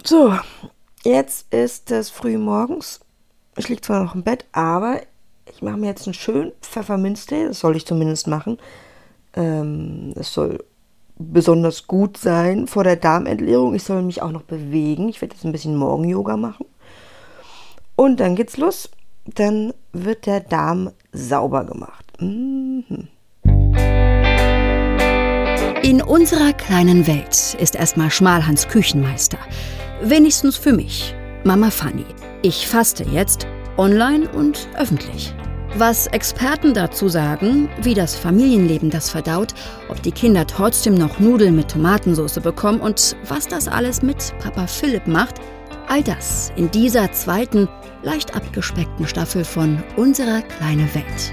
So, jetzt ist es früh morgens. Ich liege zwar noch im Bett, aber ich mache mir jetzt einen schönen Pfefferminztee. Das soll ich zumindest machen. Es soll besonders gut sein vor der Darmentleerung. Ich soll mich auch noch bewegen. Ich werde jetzt ein bisschen Morgen-Yoga machen. Und dann geht's los. Dann wird der Darm sauber gemacht. Mhm. In unserer kleinen Welt ist erstmal Schmalhans Küchenmeister. Wenigstens für mich, Mama Fanny. Ich faste jetzt, online und öffentlich. Was Experten dazu sagen, wie das Familienleben das verdaut, ob die Kinder trotzdem noch Nudeln mit Tomatensauce bekommen und was das alles mit Papa Philipp macht, all das in dieser zweiten, leicht abgespeckten Staffel von Unserer kleine Welt.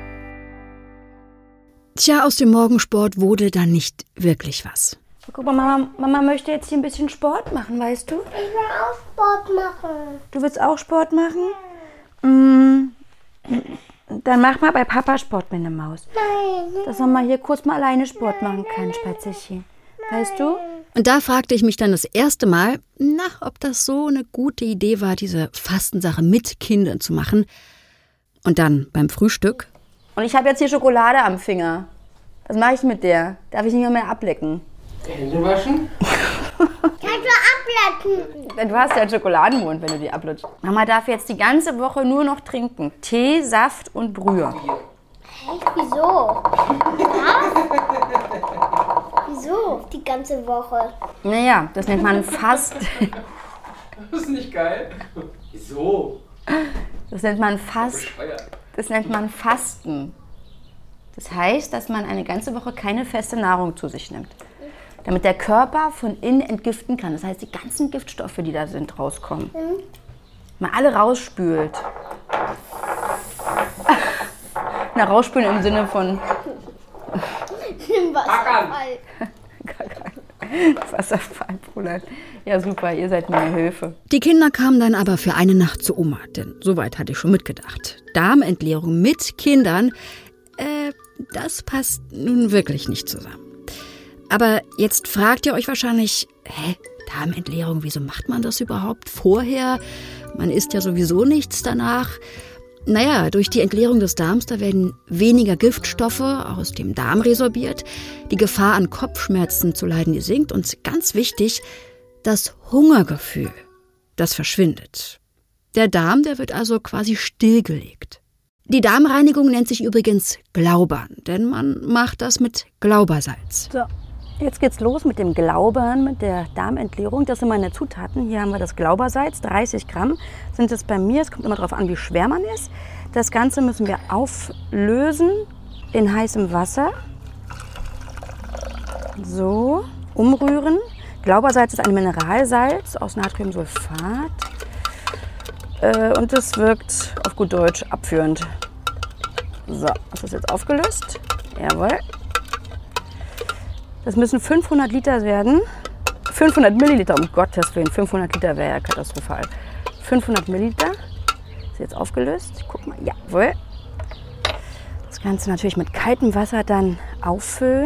Tja, aus dem Morgensport wurde dann nicht wirklich was. Guck mal, Mama möchte jetzt hier ein bisschen Sport machen, weißt du? Ich will auch Sport machen. Du willst auch Sport machen? Dann mach mal bei Papa Sport mit der Maus. Nein. Dass man mal hier kurz mal alleine Sport machen kann, Spazierchen. Weißt du? Und da fragte ich mich dann das erste Mal, ob das so eine gute Idee war, diese Fastensache mit Kindern zu machen. Und dann beim Frühstück. Und ich habe jetzt hier Schokolade am Finger. Was mache ich mit der? Darf ich nicht mehr ablecken? Hände waschen? Kannst du ablecken? Du hast ja einen Schokoladenmund, wenn du die ablutschst. Mama darf jetzt die ganze Woche nur noch trinken. Tee, Saft und Brühe. Echt? Wieso? Was? Wieso? Die ganze Woche. Naja, das nennt man Fast. Das ist nicht geil. Wieso? Das nennt man Fasten. Das heißt, dass man eine ganze Woche keine feste Nahrung zu sich nimmt. Damit der Körper von innen entgiften kann. Das heißt, die ganzen Giftstoffe, die da sind, rauskommen. Mal alle rausspült. Na, rausspülen im Sinne von Wasserfall. Wasserfall, Bruder. Ja, super, ihr seid mir eine Hilfe. Die Kinder kamen dann aber für eine Nacht zu Oma, denn soweit hatte ich schon mitgedacht. Darmentleerung mit Kindern, das passt nun wirklich nicht zusammen. Aber jetzt fragt ihr euch wahrscheinlich, Darmentleerung, wieso macht man das überhaupt vorher? Man isst ja sowieso nichts danach. Naja, durch die Entleerung des Darms, da werden weniger Giftstoffe aus dem Darm resorbiert. Die Gefahr an Kopfschmerzen zu leiden, die sinkt. Und ganz wichtig, das Hungergefühl, das verschwindet. Der Darm, der wird also quasi stillgelegt. Die Darmreinigung nennt sich übrigens Glaubern, denn man macht das mit Glaubersalz. So, jetzt geht's los mit dem Glaubern, mit der Darmentleerung. Das sind meine Zutaten. Hier haben wir das Glaubersalz, 30 Gramm sind es bei mir. Es kommt immer darauf an, wie schwer man ist. Das Ganze müssen wir auflösen in heißem Wasser. So, umrühren. Glaubersalz ist ein Mineralsalz aus Natriumsulfat. Und es wirkt auf gut Deutsch abführend. So, das ist jetzt aufgelöst. Jawohl. Das müssen 500 Liter werden. 500 Milliliter, um Gottes Willen. 500 Liter wäre ja katastrophal. 500 Milliliter. Ist jetzt aufgelöst. Ich guck mal. Jawohl. Das Ganze natürlich mit kaltem Wasser dann auffüllen.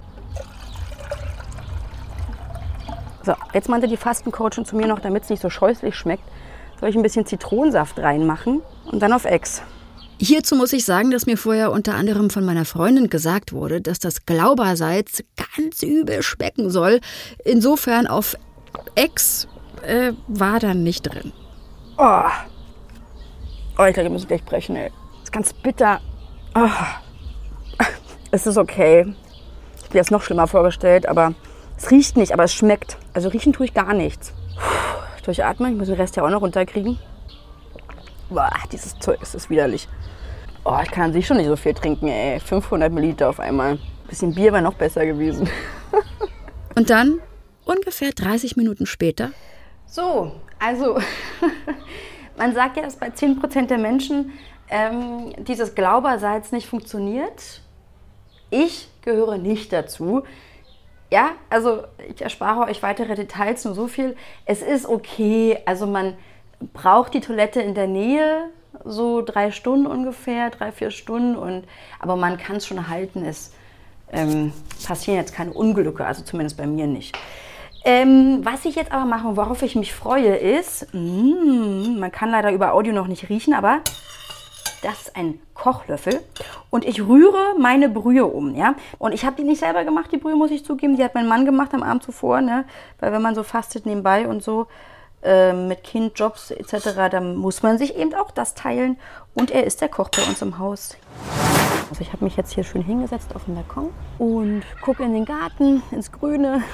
So, jetzt meinte die Fastencoachin zu mir noch, damit es nicht so scheußlich schmeckt, soll ich ein bisschen Zitronensaft reinmachen und dann auf Ex. Hierzu muss ich sagen, dass mir vorher unter anderem von meiner Freundin gesagt wurde, dass das Glaubersalz ganz übel schmecken soll. Insofern auf Ex war dann nicht drin. Oh, ich glaube, ich muss gleich brechen, ey. Das ist ganz bitter. Oh. Es ist okay. Ich habe mir das noch schlimmer vorgestellt, aber es riecht nicht, aber es schmeckt. Also riechen tue ich gar nichts. Durchatmen, ich muss den Rest ja auch noch runterkriegen. Boah, dieses Zeug, es ist widerlich. Oh, ich kann an sich schon nicht so viel trinken, ey. 500 Milliliter auf einmal. Ein bisschen Bier wäre noch besser gewesen. Und dann, ungefähr 30 Minuten später. So, also, man sagt ja, dass bei 10% der Menschen dieses Glaubersalz nicht funktioniert. Ich gehöre nicht dazu. Ja, also ich erspare euch weitere Details, nur so viel. Es ist okay, also man braucht die Toilette in der Nähe, so 3 Stunden ungefähr, 3-4 Stunden. Aber man kann es schon halten, es passieren jetzt keine Unglücke, also zumindest bei mir nicht. Was ich jetzt aber mache und worauf ich mich freue, ist, man kann leider über Audio noch nicht riechen, aber das ist ein Kochlöffel und ich rühre meine Brühe um. Ja? Und ich habe die nicht selber gemacht, die Brühe, muss ich zugeben. Die hat mein Mann gemacht am Abend zuvor, ne? Weil wenn man so fastet nebenbei und so, mit Kind, Jobs etc., dann muss man sich eben auch das teilen. Und er ist der Koch bei uns im Haus. Also ich habe mich jetzt hier schön hingesetzt auf dem Balkon und gucke in den Garten, ins Grüne.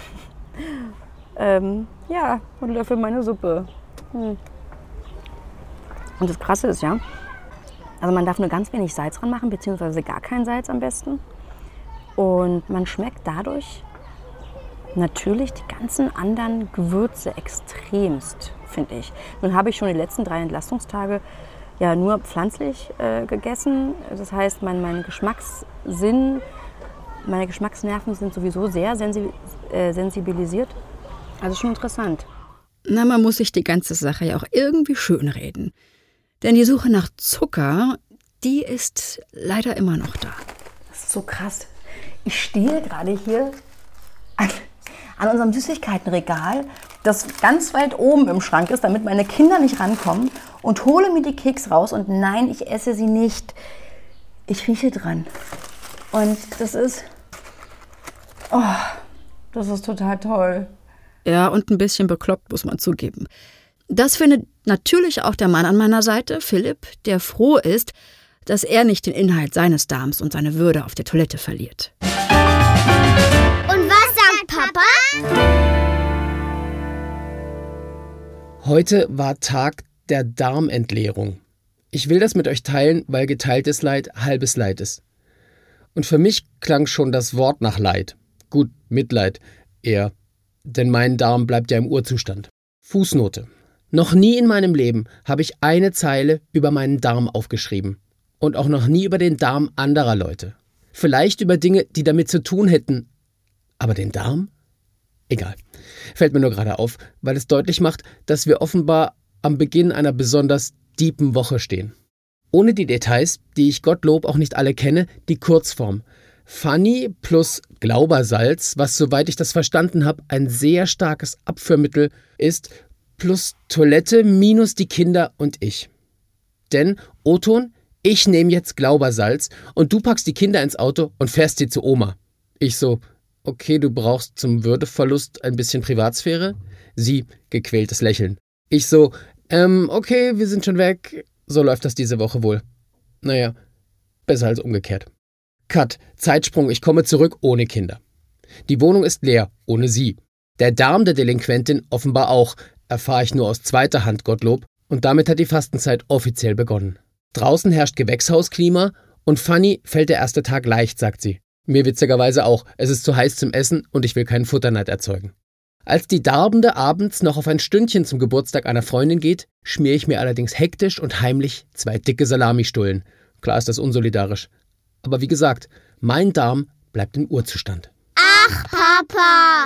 Ja, und löffel meine Suppe. Und das Krasse ist ja, also man darf nur ganz wenig Salz dran machen, beziehungsweise gar kein Salz am besten. Und man schmeckt dadurch natürlich die ganzen anderen Gewürze extremst, finde ich. Nun habe ich schon die letzten 3 Entlastungstage ja nur pflanzlich gegessen. Das heißt, mein Geschmackssinn, meine Geschmacksnerven sind sowieso sehr sensibilisiert. Also schon interessant. Na, man muss sich die ganze Sache ja auch irgendwie schönreden. Denn die Suche nach Zucker, die ist leider immer noch da. Das ist so krass. Ich stehe gerade hier an unserem Süßigkeitenregal, das ganz weit oben im Schrank ist, damit meine Kinder nicht rankommen, und hole mir die Keks raus. Und nein, ich esse sie nicht. Ich rieche dran. Und das ist total toll. Ja, und ein bisschen bekloppt, muss man zugeben. Das findet natürlich auch der Mann an meiner Seite, Philipp, der froh ist, dass er nicht den Inhalt seines Darms und seine Würde auf der Toilette verliert. Und was sagt Papa? Heute war Tag der Darmentleerung. Ich will das mit euch teilen, weil geteiltes Leid halbes Leid ist. Und für mich klang schon das Wort nach Leid. Gut, Mitleid eher, denn mein Darm bleibt ja im Urzustand. Fußnote. Noch nie in meinem Leben habe ich eine Zeile über meinen Darm aufgeschrieben. Und auch noch nie über den Darm anderer Leute. Vielleicht über Dinge, die damit zu tun hätten. Aber den Darm? Egal. Fällt mir nur gerade auf, weil es deutlich macht, dass wir offenbar am Beginn einer besonders deepen Woche stehen. Ohne die Details, die ich Gottlob auch nicht alle kenne, die Kurzform. Fanny plus Glaubersalz, was, soweit ich das verstanden habe, ein sehr starkes Abführmittel ist, plus Toilette minus die Kinder und ich. Denn, O-Ton, ich nehme jetzt Glaubersalz und du packst die Kinder ins Auto und fährst sie zu Oma. Ich so, okay, du brauchst zum Würdeverlust ein bisschen Privatsphäre? Sie, gequältes Lächeln. Ich so, okay, wir sind schon weg. So läuft das diese Woche wohl. Naja, besser als umgekehrt. Cut, Zeitsprung, ich komme zurück ohne Kinder. Die Wohnung ist leer, ohne sie. Der Darm der Delinquentin offenbar auch, erfahre ich nur aus zweiter Hand, Gottlob. Und damit hat die Fastenzeit offiziell begonnen. Draußen herrscht Gewächshausklima und Fanny fällt der erste Tag leicht, sagt sie. Mir witzigerweise auch, es ist zu heiß zum Essen und ich will keinen Futterneid erzeugen. Als die Darbende abends noch auf ein Stündchen zum Geburtstag einer Freundin geht, schmiere ich mir allerdings hektisch und heimlich 2 dicke Salamistullen. Klar ist das unsolidarisch. Aber wie gesagt, mein Darm bleibt im Urzustand. Ach, Papa!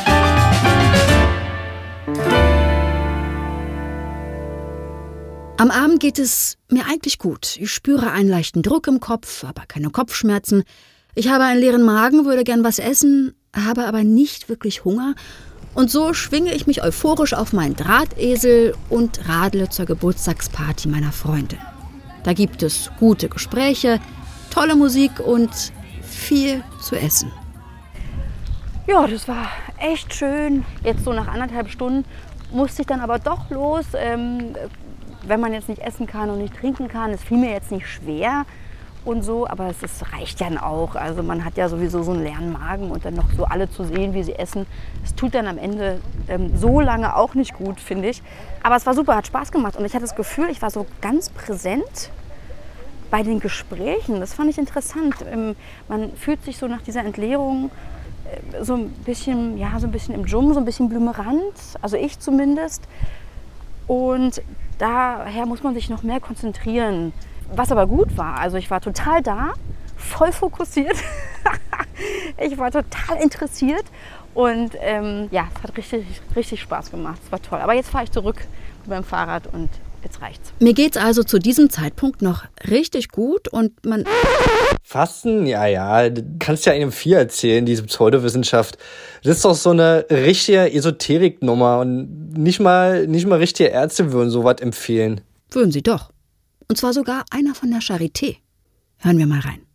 Am Abend geht es mir eigentlich gut. Ich spüre einen leichten Druck im Kopf, aber keine Kopfschmerzen. Ich habe einen leeren Magen, würde gern was essen, habe aber nicht wirklich Hunger. Und so schwinge ich mich euphorisch auf meinen Drahtesel und radle zur Geburtstagsparty meiner Freundin. Da gibt es gute Gespräche, tolle Musik und viel zu essen. Ja, das war echt schön. Jetzt so nach 1,5 Stunden musste ich dann aber doch los. Wenn man jetzt nicht essen kann und nicht trinken kann, es fiel mir jetzt nicht schwer und so, aber es reicht ja auch. Also man hat ja sowieso so einen leeren Magen und dann noch so alle zu sehen, wie sie essen. Es tut dann am Ende so lange auch nicht gut, finde ich. Aber es war super, hat Spaß gemacht und ich hatte das Gefühl, ich war so ganz präsent bei den Gesprächen. Das fand ich interessant. Man fühlt sich so nach dieser Entleerung so ein bisschen im Dschungel, so ein bisschen blümerant, also ich zumindest. Und daher muss man sich noch mehr konzentrieren. Was aber gut war, also ich war total da, voll fokussiert. Ich war total interessiert und es hat richtig, richtig Spaß gemacht. Es war toll. Aber jetzt fahre ich zurück mit meinem Fahrrad und jetzt reicht's. Mir geht's also zu diesem Zeitpunkt noch richtig gut und man... Fasten? Ja, du kannst ja einem viel erzählen, diese Pseudowissenschaft. Das ist doch so eine richtige Esoteriknummer und nicht mal richtige Ärzte würden sowas empfehlen. Würden sie doch. Und zwar sogar einer von der Charité. Hören wir mal rein.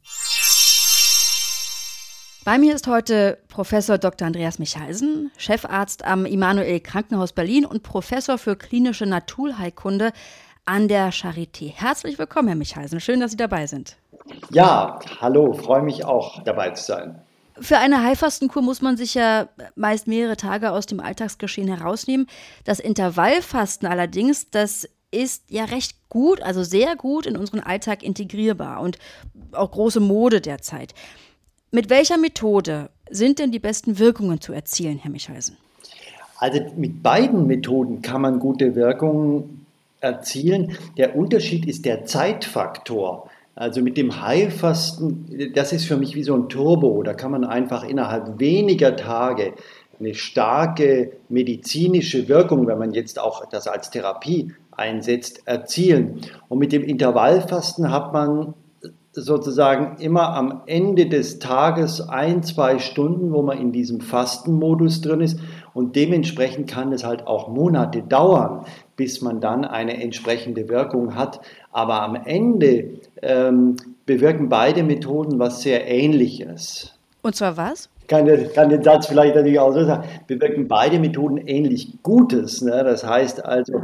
Bei mir ist heute Professor Dr. Andreas Michalsen, Chefarzt am Immanuel Krankenhaus Berlin und Professor für klinische Naturheilkunde an der Charité. Herzlich willkommen, Herr Michalsen. Schön, dass Sie dabei sind. Ja, hallo, freue mich auch, dabei zu sein. Für eine Heilfastenkur muss man sich ja meist mehrere Tage aus dem Alltagsgeschehen herausnehmen. Das Intervallfasten allerdings, das ist ja recht gut, also sehr gut in unseren Alltag integrierbar und auch große Mode derzeit. Mit welcher Methode sind denn die besten Wirkungen zu erzielen, Herr Michalsen? Also mit beiden Methoden kann man gute Wirkungen erzielen. Der Unterschied ist der Zeitfaktor. Also mit dem Heilfasten, das ist für mich wie so ein Turbo. Da kann man einfach innerhalb weniger Tage eine starke medizinische Wirkung, wenn man jetzt auch das als Therapie einsetzt, erzielen. Und mit dem Intervallfasten hat man sozusagen immer am Ende des Tages 1-2 Stunden, wo man in diesem Fastenmodus drin ist, und dementsprechend kann es halt auch Monate dauern, bis man dann eine entsprechende Wirkung hat. Aber am Ende bewirken beide Methoden was sehr Ähnliches. Und zwar was? Kann den Satz vielleicht natürlich auch so sagen, bewirken beide Methoden ähnlich Gutes. Ne? Das heißt also,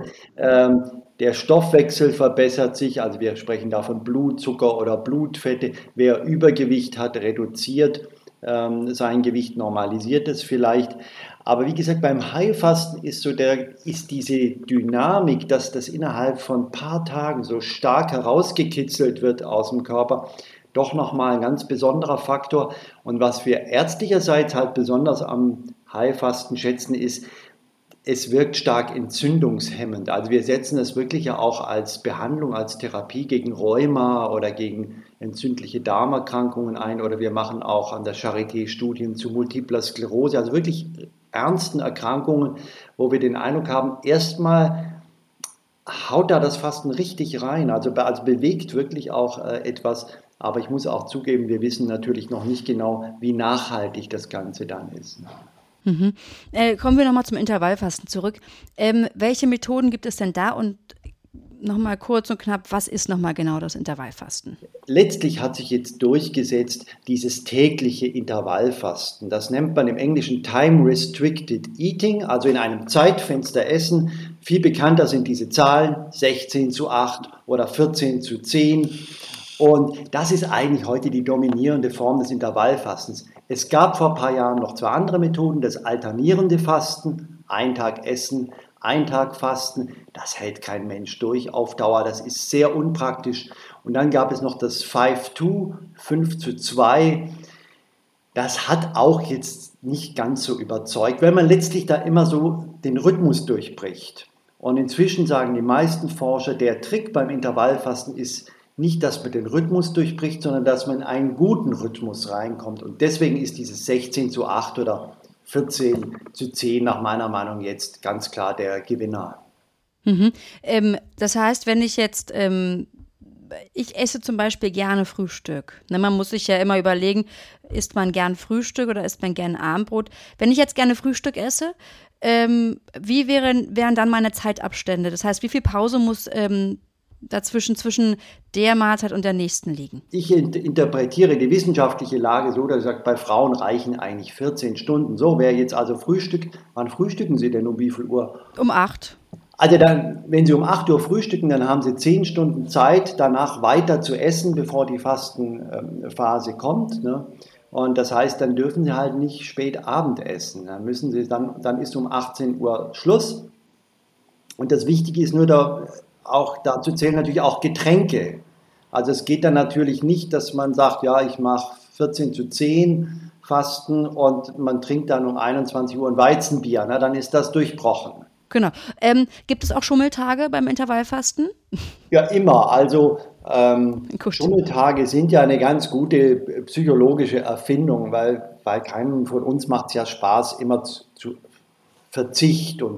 der Stoffwechsel verbessert sich, also wir sprechen da von Blutzucker oder Blutfette. Wer Übergewicht hat, reduziert sein Gewicht, normalisiert es vielleicht. Aber wie gesagt, beim Heilfasten ist diese Dynamik, dass das innerhalb von ein paar Tagen so stark herausgekitzelt wird aus dem Körper, doch nochmal ein ganz besonderer Faktor. Und was wir ärztlicherseits halt besonders am Heilfasten schätzen, ist, es wirkt stark entzündungshemmend. Also wir setzen es wirklich ja auch als Behandlung, als Therapie gegen Rheuma oder gegen entzündliche Darmerkrankungen ein. Oder wir machen auch an der Charité Studien zu Multipler Sklerose, also wirklich ernsten Erkrankungen, wo wir den Eindruck haben, erstmal haut da das Fasten richtig rein. Also bewegt wirklich auch etwas. Aber ich muss auch zugeben, wir wissen natürlich noch nicht genau, wie nachhaltig das Ganze dann ist. Mhm. Kommen wir nochmal zum Intervallfasten zurück. Welche Methoden gibt es denn da und nochmal kurz und knapp, was ist nochmal genau das Intervallfasten? Letztlich hat sich jetzt durchgesetzt dieses tägliche Intervallfasten. Das nennt man im Englischen Time Restricted Eating, also in einem Zeitfenster essen. Viel bekannter sind diese Zahlen 16:8 oder 14:10. Und das ist eigentlich heute die dominierende Form des Intervallfastens. Es gab vor ein paar Jahren noch 2 andere Methoden, das alternierende Fasten, 1 Tag essen, 1 Tag fasten. Das hält kein Mensch durch auf Dauer, das ist sehr unpraktisch. Und dann gab es noch das 5-2, 5:2. Das hat auch jetzt nicht ganz so überzeugt, weil man letztlich da immer so den Rhythmus durchbricht. Und inzwischen sagen die meisten Forscher, der Trick beim Intervallfasten ist, nicht, dass man den Rhythmus durchbricht, sondern dass man in einen guten Rhythmus reinkommt. Und deswegen ist dieses 16:8 oder 14:10 nach meiner Meinung jetzt ganz klar der Gewinner. Mhm. Das heißt, wenn ich jetzt, ich esse zum Beispiel gerne Frühstück. Ne, man muss sich ja immer überlegen, isst man gern Frühstück oder isst man gern Abendbrot? Wenn ich jetzt gerne Frühstück esse, wie wären dann meine Zeitabstände? Das heißt, wie viel Pause muss zwischen der Mahlzeit und der nächsten liegen? Ich interpretiere die wissenschaftliche Lage so, dass ich sage, bei Frauen reichen eigentlich 14 Stunden. So wäre jetzt also Frühstück. Wann frühstücken Sie denn um wie viel Uhr? Um 8. Also dann, wenn Sie um 8 Uhr frühstücken, dann haben Sie 10 Stunden Zeit, danach weiter zu essen, bevor die Fastenphase kommt. Ne? Und das heißt, dann dürfen Sie halt nicht spät Abend essen. Dann ist um 18 Uhr Schluss. Und das Wichtige ist nur, auch dazu zählen natürlich auch Getränke. Also es geht dann natürlich nicht, dass man sagt, ja, ich mache 14:10 Fasten und man trinkt dann um 21 Uhr ein Weizenbier. Na, dann ist das durchbrochen. Genau. Gibt es auch Schummeltage beim Intervallfasten? Ja, immer. Also Schummeltage sind ja eine ganz gute psychologische Erfindung, weil keinem von uns macht es ja Spaß, immer zu Verzicht und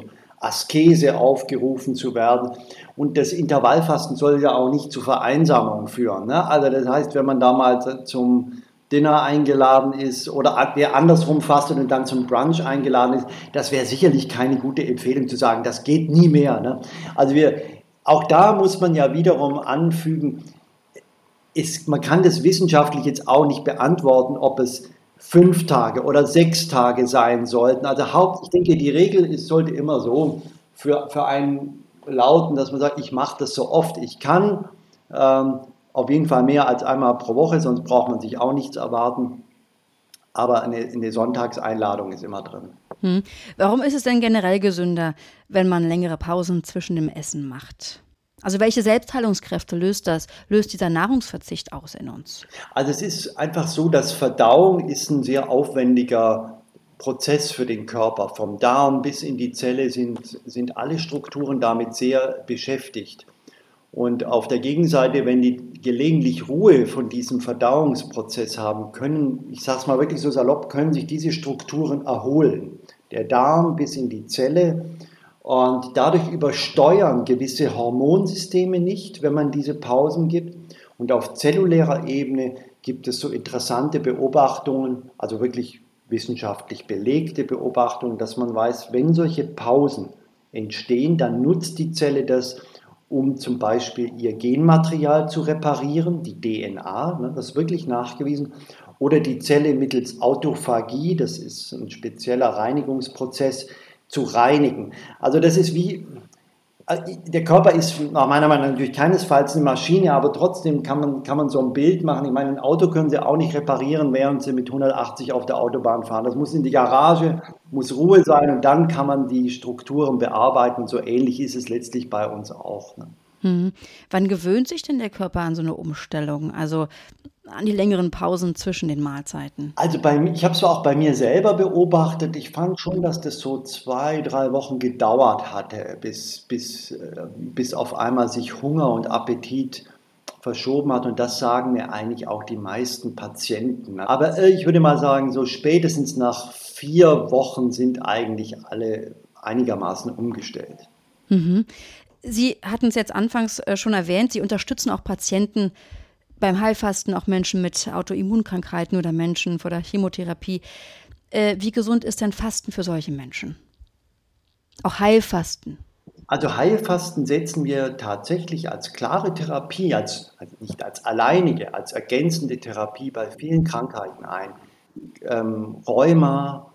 Askese aufgerufen zu werden. Und das Intervallfasten soll ja auch nicht zu Vereinsamung führen. Ne? Also das heißt, wenn man da mal zum Dinner eingeladen ist oder wer andersrum fastet und dann zum Brunch eingeladen ist, das wäre sicherlich keine gute Empfehlung zu sagen, das geht nie mehr. Ne? Also auch da muss man ja wiederum anfügen, man kann das wissenschaftlich jetzt auch nicht beantworten, ob es 5 Tage oder 6 Tage sein sollten. Also ich denke, die Regel sollte immer so für einen lauten, dass man sagt, ich mache das so oft ich kann. Auf jeden Fall mehr als einmal pro Woche, sonst braucht man sich auch nichts erwarten. Aber eine Sonntagseinladung ist immer drin. Warum ist es denn generell gesünder, wenn man längere Pausen zwischen dem Essen macht? Also welche Selbstheilungskräfte löst dieser Nahrungsverzicht aus in uns? Also es ist einfach so, dass Verdauung ist ein sehr aufwendiger Prozess für den Körper. Vom Darm bis in die Zelle sind alle Strukturen damit sehr beschäftigt. Und auf der Gegenseite, wenn die gelegentlich Ruhe von diesem Verdauungsprozess haben, ich sage es mal wirklich so salopp, können sich diese Strukturen erholen. Der Darm bis in die Zelle. Und dadurch übersteuern gewisse Hormonsysteme nicht, wenn man diese Pausen gibt. Und auf zellulärer Ebene gibt es so interessante Beobachtungen, also wirklich wissenschaftlich belegte Beobachtungen, dass man weiß, wenn solche Pausen entstehen, dann nutzt die Zelle das, um zum Beispiel ihr Genmaterial zu reparieren, die DNA, das ist wirklich nachgewiesen, oder die Zelle mittels Autophagie, das ist ein spezieller Reinigungsprozess, zu reinigen. Also das ist der Körper ist nach meiner Meinung nach natürlich keinesfalls eine Maschine, aber trotzdem kann man so ein Bild machen. Ich meine, ein Auto können Sie auch nicht reparieren, während Sie mit 180 auf der Autobahn fahren. Das muss in die Garage, muss Ruhe sein und dann kann man die Strukturen bearbeiten. Und so ähnlich ist es letztlich bei uns auch. Ne? Wann gewöhnt sich denn der Körper an so eine Umstellung? Also an die längeren Pausen zwischen den Mahlzeiten? Also ich habe es auch bei mir selber beobachtet. Ich fand schon, dass das so 2-3 Wochen gedauert hatte, bis auf einmal sich Hunger und Appetit verschoben hat. Und das sagen mir eigentlich auch die meisten Patienten. Aber ich würde mal sagen, so spätestens nach 4 Wochen sind eigentlich alle einigermaßen umgestellt. Sie hatten es jetzt anfangs schon erwähnt, Sie unterstützen auch Patienten beim Heilfasten, auch Menschen mit Autoimmunkrankheiten oder Menschen vor der Chemotherapie. Wie gesund ist denn Fasten für solche Menschen? Auch Heilfasten? Also Heilfasten setzen wir tatsächlich als klare Therapie, also nicht als alleinige, als ergänzende Therapie bei vielen Krankheiten ein. Rheuma,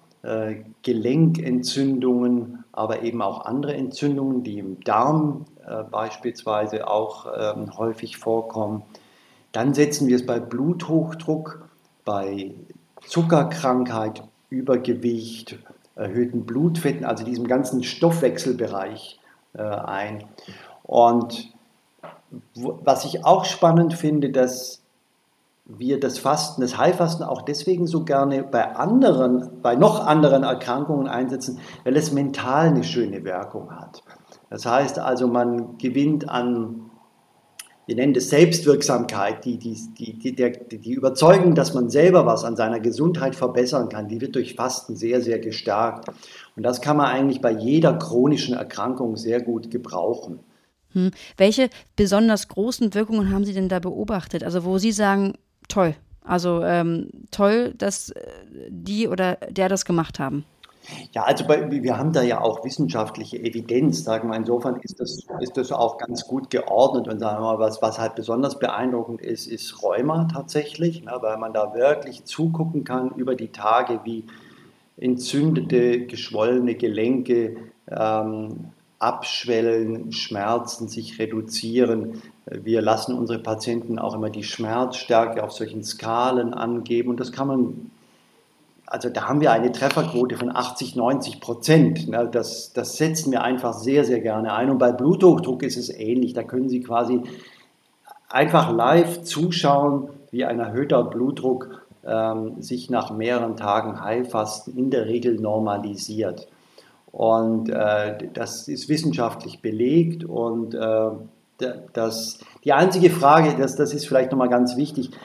Gelenkentzündungen, aber eben auch andere Entzündungen, die im Darm beispielsweise auch häufig vorkommen. Dann setzen wir es bei Bluthochdruck, bei Zuckerkrankheit, Übergewicht, erhöhten Blutfetten, also diesem ganzen Stoffwechselbereich ein. Und was ich auch spannend finde, dass wir das Heilfasten auch deswegen so gerne bei noch anderen Erkrankungen einsetzen, weil es mental eine schöne Wirkung hat. Das heißt also, man gewinnt an, wir nennen das Selbstwirksamkeit, die Überzeugung, dass man selber was an seiner Gesundheit verbessern kann, die wird durch Fasten sehr, sehr gestärkt. Und das kann man eigentlich bei jeder chronischen Erkrankung sehr gut gebrauchen. Welche besonders großen Wirkungen haben Sie denn da beobachtet? Also wo Sie sagen, toll, also toll, dass die oder der das gemacht haben. Ja, also wir haben da ja auch wissenschaftliche Evidenz, sagen wir. Insofern ist das auch ganz gut geordnet und sagen wir mal, was halt besonders beeindruckend ist Rheuma tatsächlich, ne, weil man da wirklich zugucken kann über die Tage, wie entzündete, geschwollene Gelenke abschwellen, Schmerzen sich reduzieren. Wir lassen unsere Patienten auch immer die Schmerzstärke auf solchen Skalen angeben und das kann man. Also da haben wir eine Trefferquote von 80-90%. Das setzen wir einfach sehr, sehr gerne ein. Und bei Bluthochdruck ist es ähnlich. Da können Sie quasi einfach live zuschauen, wie ein erhöhter Blutdruck sich nach mehreren Tagen Heilfasten in der Regel normalisiert. Und das ist wissenschaftlich belegt. Und die einzige Frage, das ist vielleicht nochmal ganz wichtig,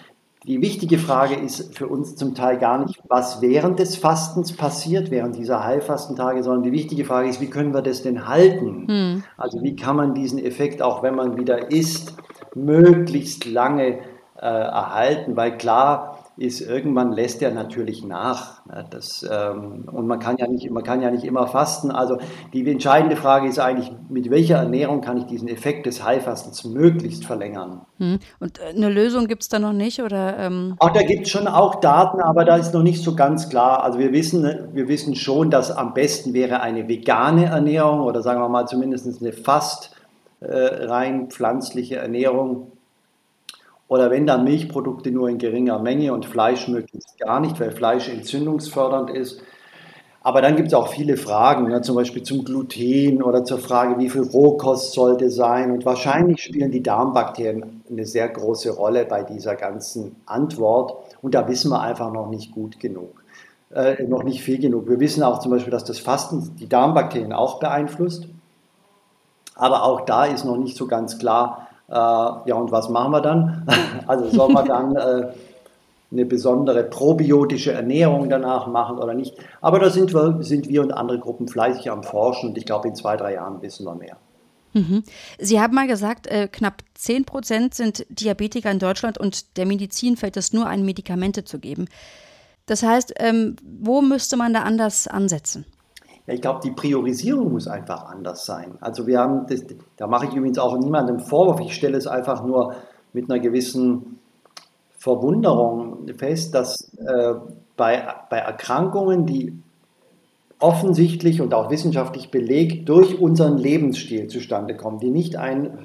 Die wichtige Frage ist für uns zum Teil gar nicht, was während des Fastens passiert, während dieser Heilfastentage, sondern die wichtige Frage ist, wie können wir das denn halten? Also wie kann man diesen Effekt, auch wenn man wieder isst, möglichst lange erhalten, weil klar ist, irgendwann lässt er natürlich nach. Und man kann ja nicht immer fasten. Also die entscheidende Frage ist eigentlich, mit welcher Ernährung kann ich diesen Effekt des Heilfastens möglichst verlängern? Und eine Lösung gibt es da noch nicht? Oder, Auch da gibt es schon auch Daten, aber da ist noch nicht so ganz klar. Also wir wissen schon, dass am besten wäre eine vegane Ernährung oder sagen wir mal zumindest eine fast rein pflanzliche Ernährung. Oder wenn dann Milchprodukte nur in geringer Menge und Fleisch möglichst gar nicht, weil Fleisch entzündungsfördernd ist. Aber dann gibt es auch viele Fragen, ne, zum Beispiel zum Gluten oder zur Frage, wie viel Rohkost sollte sein. Und wahrscheinlich spielen die Darmbakterien eine sehr große Rolle bei dieser ganzen Antwort. Und da wissen wir einfach noch nicht gut genug, noch nicht viel genug. Wir wissen auch zum Beispiel, dass das Fasten die Darmbakterien auch beeinflusst. Aber auch da ist noch nicht so ganz klar, ja, und was machen wir dann? Also soll man dann eine besondere probiotische Ernährung danach machen oder nicht? Aber da sind wir und andere Gruppen fleißig am Forschen und ich glaube, in 2-3 Jahren wissen wir mehr. Sie haben mal gesagt, knapp 10% sind Diabetiker in Deutschland und der Medizin fällt es nur ein, Medikamente zu geben. Das heißt, wo müsste man da anders ansetzen? Ja, ich glaube, die Priorisierung muss einfach anders sein. Also wir haben, da mache ich übrigens auch niemandem Vorwurf, ich stelle es einfach nur mit einer gewissen Verwunderung fest, dass bei Erkrankungen, die offensichtlich und auch wissenschaftlich belegt durch unseren Lebensstil zustande kommen, die nicht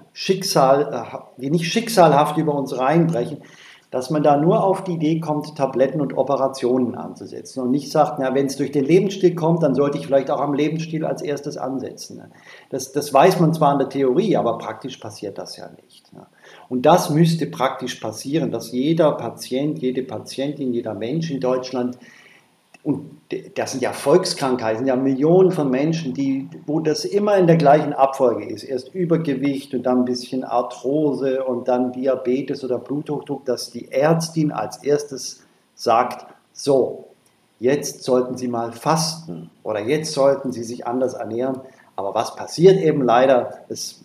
schicksalhaft über uns reinbrechen, dass man da nur auf die Idee kommt, Tabletten und Operationen anzusetzen und nicht sagt, na, wenn es durch den Lebensstil kommt, dann sollte ich vielleicht auch am Lebensstil als erstes ansetzen. Das weiß man zwar in der Theorie, aber praktisch passiert das ja nicht. Und das müsste praktisch passieren, dass jeder Patient, jede Patientin, jeder Mensch in Deutschland, und das sind ja Volkskrankheiten, ja Millionen von Menschen, wo das immer in der gleichen Abfolge ist. Erst Übergewicht und dann ein bisschen Arthrose und dann Diabetes oder Bluthochdruck, dass die Ärztin als erstes sagt, so, jetzt sollten Sie mal fasten oder jetzt sollten Sie sich anders ernähren. Aber was passiert eben leider? Es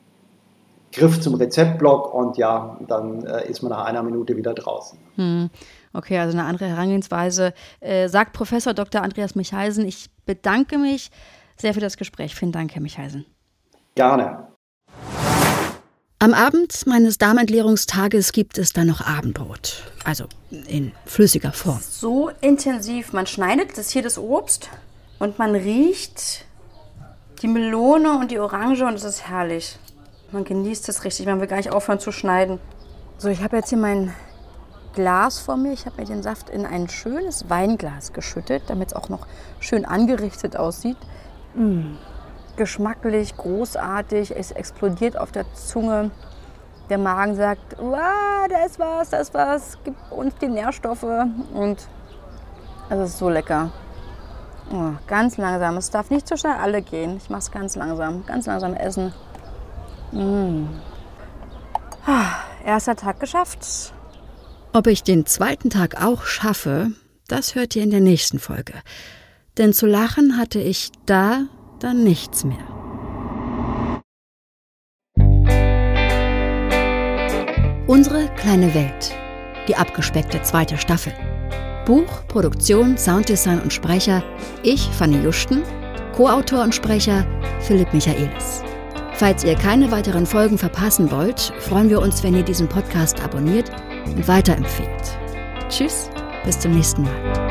Griff zum Rezeptblock und ja, dann ist man nach einer Minute wieder draußen. Okay, also eine andere Herangehensweise. Sagt Professor Dr. Andreas Michaisen. Ich bedanke mich sehr für das Gespräch. Vielen Dank, Herr Michaisen. Gerne. Am Abend meines Darmentleerungstages gibt es dann noch Abendbrot. Also in flüssiger Form. So intensiv. Man schneidet das Obst und man riecht die Melone und die Orange und es ist herrlich. Man genießt es richtig. Man will gar nicht aufhören zu schneiden. So, ich habe jetzt hier mein Glas vor mir. Ich habe mir den Saft in ein schönes Weinglas geschüttet, damit es auch noch schön angerichtet aussieht. Geschmacklich, großartig. Es explodiert auf der Zunge. Der Magen sagt, wow, da ist was, gib uns die Nährstoffe. Und es ist so lecker. Oh, ganz langsam. Es darf nicht zu schnell alle gehen. Ich mache es ganz langsam essen. Erster Tag geschafft. Ob ich den zweiten Tag auch schaffe, das hört ihr in der nächsten Folge. Denn zu lachen hatte ich da dann nichts mehr. Unsere kleine Welt. Die abgespeckte 2. Staffel. Buch, Produktion, Sounddesign und Sprecher ich, Fanny Juschten, Co-Autor und Sprecher Philipp Michaelis. Falls ihr keine weiteren Folgen verpassen wollt, freuen wir uns, wenn ihr diesen Podcast abonniert und weiterempfehlt. Tschüss, bis zum nächsten Mal.